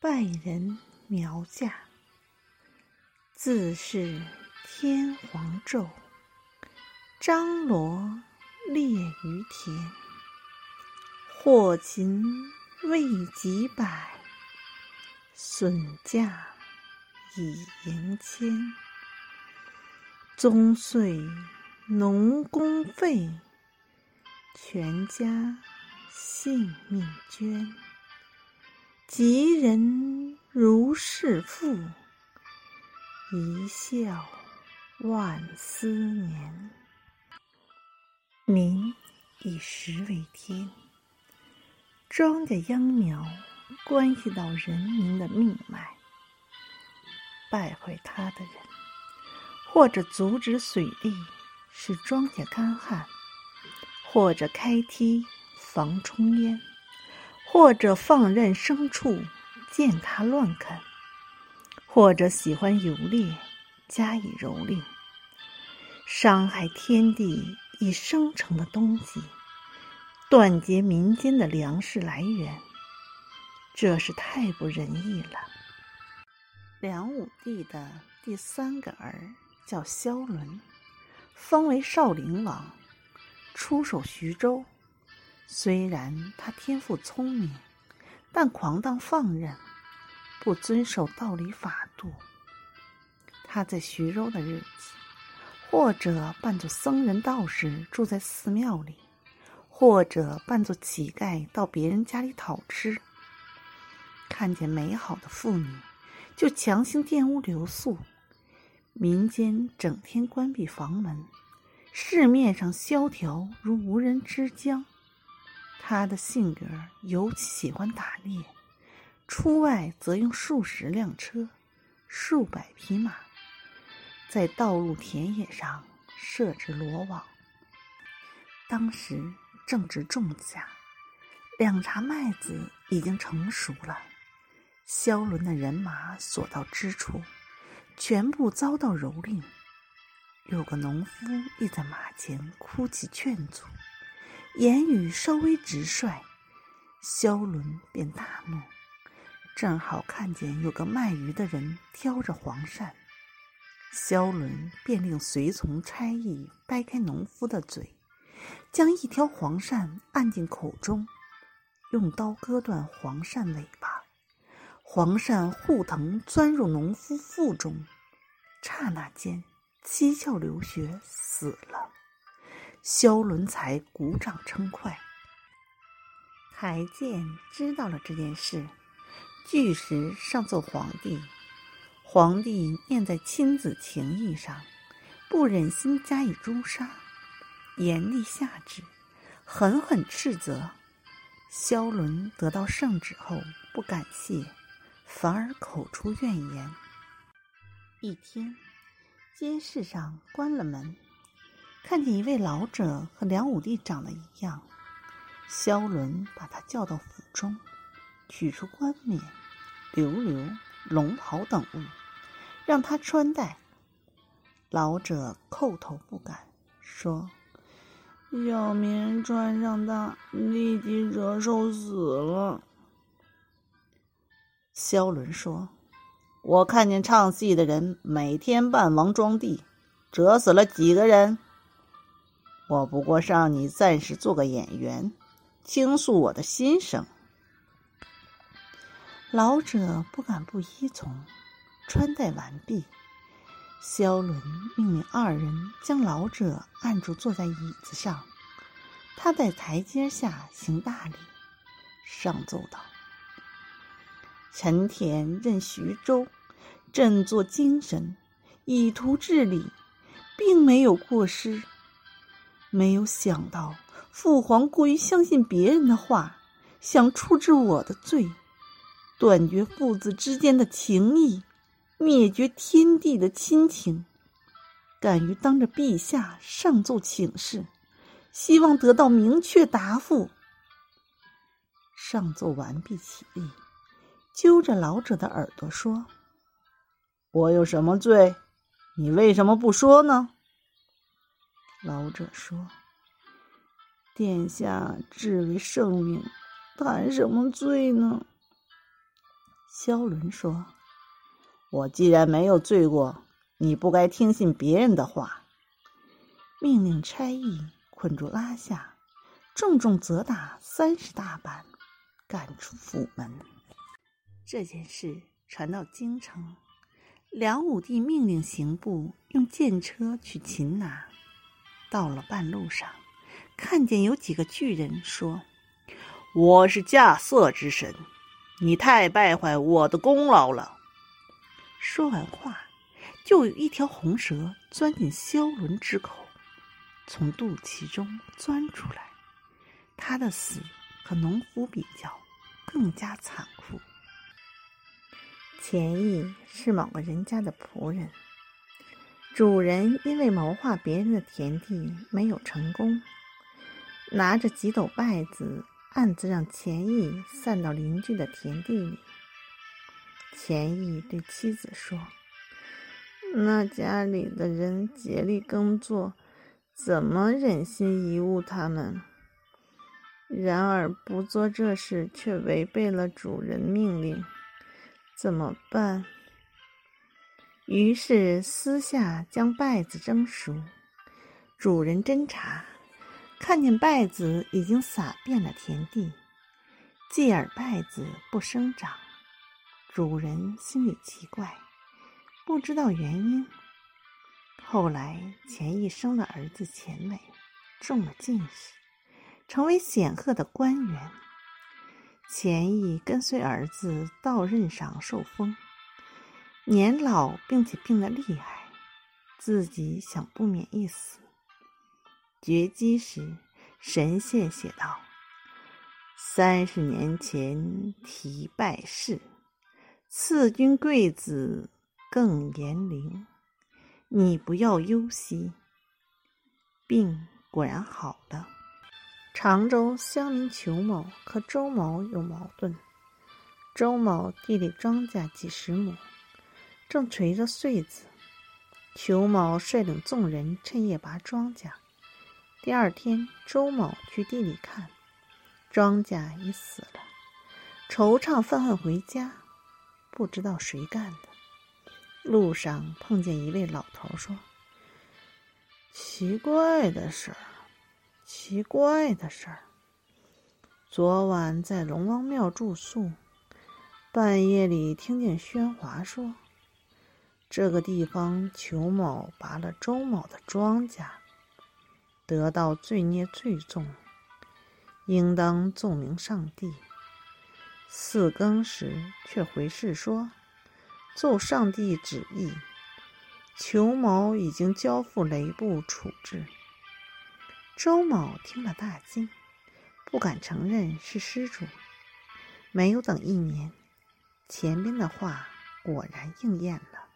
拜人苗驾，自是天皇胄，张罗列于田。祸秦未及百，损价已盈千。宗岁农工费，全家性命捐。及人如是父，一笑万思年。民以食为天，庄稼秧苗关系到人民的命脉。败坏它的人，或者阻止水利使庄稼干旱，或者开梯防冲淹，或者放任牲畜践踏乱啃，或者喜欢游猎加以蹂躏，伤害天地已生成的东西，断绝民间的粮食来源，这是太不仁义了。梁武帝的第3个儿叫萧伦，封为少陵王，出守徐州。虽然他天赋聪明，但狂荡放任，不遵守道理法度。他在徐州的日子，或者扮作僧人道士住在寺庙里，或者扮作乞丐到别人家里讨吃。看见美好的妇女，就强行玷污留宿，民间整天关闭房门，市面上萧条如无人之江。他的性格尤其喜欢打猎，出外则用数十辆车、数百匹马，在道路田野上设置罗网。当时正值仲夏，2茬麦子已经成熟了。萧伦的人马所到之处，全部遭到蹂躏。有个农夫立在马前哭泣劝阻，言语稍微直率，萧伦便大怒。正好看见有个卖鱼的人挑着黄鳝，萧伦便令随从差役掰开农夫的嘴，将一条黄鳝按进口中，用刀割断黄鳝尾巴。黄鳝护藤钻入农夫腹中，刹那间七窍流血死了。萧伦才鼓掌称快。台监知道了这件事，据实上奏皇帝。皇帝念在亲子情义上，不忍心加以诛杀，严厉下旨，狠狠斥责。萧伦得到圣旨后不感谢，反而口出怨言。一天，监视上关了门，看见一位老者和梁武帝长得一样。萧伦把他叫到府中，取出冠冕、溜溜、龙袍等物，让他穿戴。老者叩头不敢，说：要免穿上它，立即惹寿死了。萧伦说：我看见唱戏的人每天扮王装帝，折死了几个人？我不过让你暂时做个演员，倾诉我的心声。老者不敢不依从，穿戴完毕。萧伦命令2人将老者按住坐在椅子上，他在台阶下行大礼，上奏道：臣田任徐州，振作精神，以图治理，并没有过失。没有想到父皇过于相信别人的话，想处置我的罪，断绝父子之间的情谊，灭绝天地的亲情。敢于当着陛下上奏请示，希望得到明确答复。上奏完毕起立，揪着老者的耳朵说：我有什么罪？你为什么不说呢？老者说：殿下至为圣明，谈什么罪呢？ 萧伦说：“我既然没有罪过，你不该听信别人的话。”命令差役捆住拉下，重重责打30大板，赶出府门。这件事传到京城，梁武帝命令刑部用箭车去擒拿。到了半路上，看见有几个巨人说：“我是稼穑之神，你太败坏我的功劳了。”说完话，就有一条红蛇钻进萧伦之口，从肚脐中钻出来。他的死和农夫比较更加残酷。钱毅是某个人家的仆人，主人因为谋划别人的田地没有成功，拿着几斗稗子暗自让钱毅散到邻居的田地里。钱毅对妻子说：“那家里的人竭力耕作，怎么忍心贻误他们？然而不做这事却违背了主人命令，怎么办？”于是私下将稗子蒸熟。主人侦查，看见稗子已经撒遍了田地，继而稗子不生长。主人心里奇怪，不知道原因。后来钱毅生了儿子钱伟，中了进士，成为显赫的官员。钱毅跟随儿子到任上受封，年老并且病得厉害，自己想不免一死。绝迹时，神仙写道：“30年前提拜仕，赐君贵子更延龄，你不要忧惜。”病果然好了。常州乡民裘某和周某有矛盾。周某地里庄稼几十亩，正垂着穗子，裘某率领众人趁夜拔庄稼。第二天，周某去地里看，庄稼已死了，惆怅愤恨回家，不知道谁干的。路上碰见一位老头说：“奇怪的事儿，昨晚在龙王庙住宿，半夜里听见喧哗说，这个地方裘某拔了周某的庄稼，得到罪孽最重，应当奏明上帝。4更时却回事说，奏上帝旨意，裘某已经交付雷部处置。”周某听了大惊，不敢承认是施主。没有等1年，前边的话果然应验了。